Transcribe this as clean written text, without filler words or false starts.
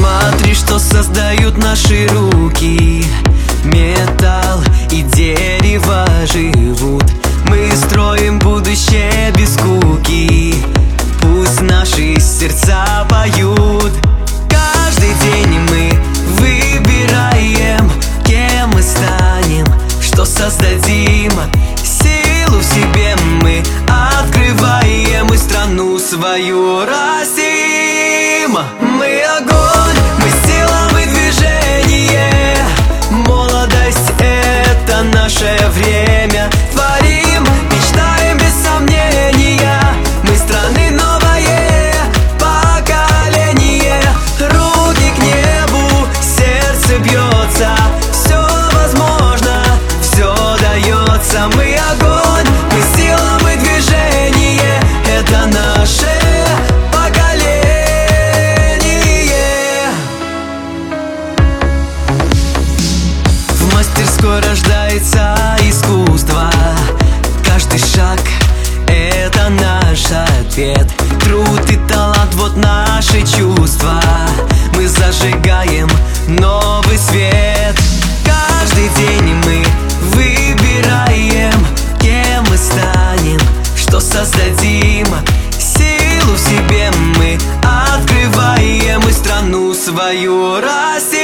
Смотри, что создают наши руки. Металл и дерево живут. Мы строим будущее без скуки. Пусть наши сердца поют. Каждый день мы выбираем, кем мы станем, что создадим. Силу в себе мы открываем, и страну свою растим. Мы огонь, мы сила, мы движение. Молодость — это наше время. Творим, мечтаем без сомнения. Мы страны новое поколение. Руки к небу, сердце бьется. Все возможно, все дается. Мы огонь, мы сила, мы движение. Это наше поколение. В мастерской рождается искусство. Каждый шаг — это наш ответ. Труд и талант — вот наши чувства. Мы зажигаем новый свет. Каждый день мы выбираем, кем мы станем, что создадим. Силу в себе мы открываем, и страну свою растим.